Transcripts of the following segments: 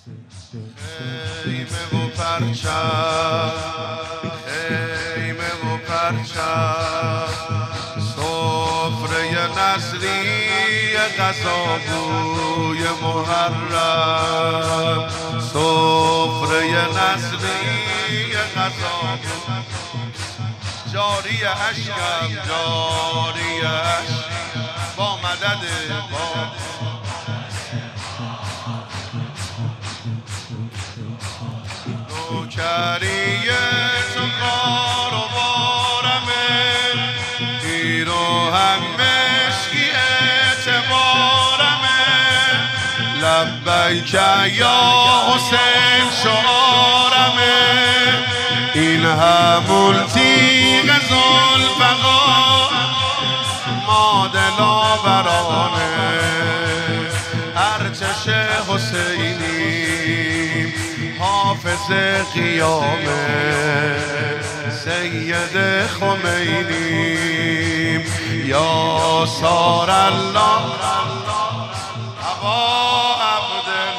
خیمه و پرچم، خیمه و پرچم، سفره نسلی غذا بوی محرم، سفره نسلی غذا جاری اشکم، جاری اشک با مدد با نوکریه تو کار و بارمه، گیر و هم مشکی اعتبارمه، لبیک یا حسین شعارمه، این همون تیغ ذوالفقار ما دلاورانه، ارتش حسینیم حافظ قیامه، سید خمینیم یا سار الله ابا عبدالله.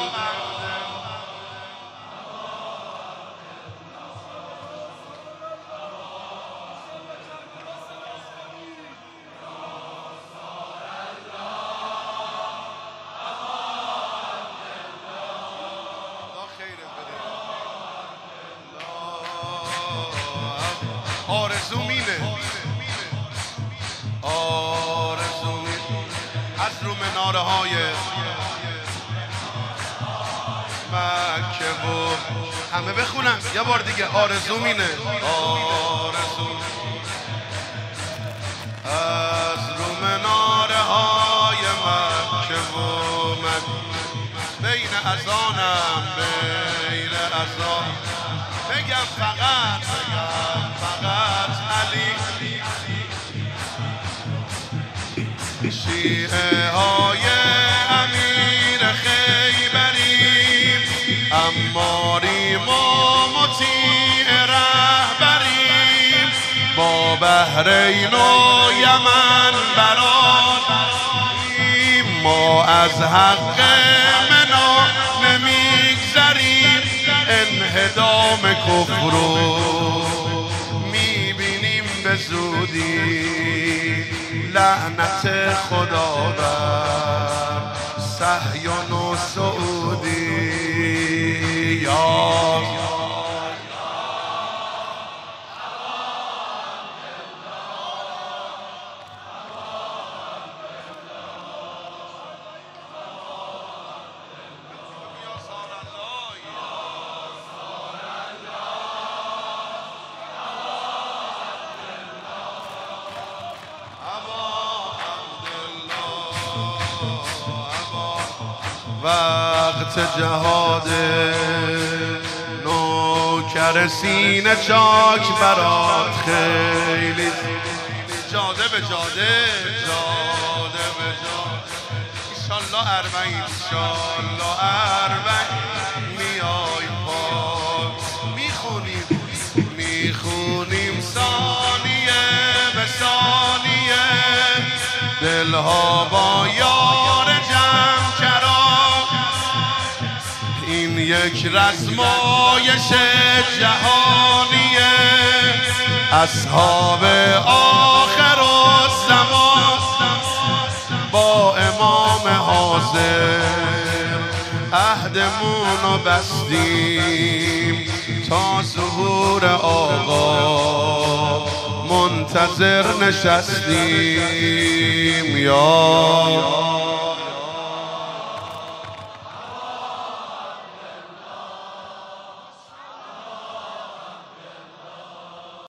آرزو مینه، آرزو مینه از رو مناره های مکه و همه بخونن یه بار دیگه. آرزو مینه، آرزو از رو مناره های مکه و بین اذانم، بین اذان بگم فقط، بگم فقط علی، شیعه های امیر خیبریم، اماریم و مطیع رهبریم، با بحرین و یمن برادریم، ما از حق منا نمیگذریم، انهدام کفر رو میبینیم به زودی، لعنت خدا بر صهیون و سعودی. یا وقت جهاد نوکر سینه چاک برات خیلی، جاده به جاده، جاده به جاده، ایشالله اربعین، ایشالله اربعین میای پاک، میخونیم میخونیم ثانیه به ثانیه، دلها با یار جمع کرد، این یک رزمایش جهانیه، اصحاب آخر الزمان با امام حاضر عهدمون رو بستیم، تا ظهور آقا منتظر نشستیم. یا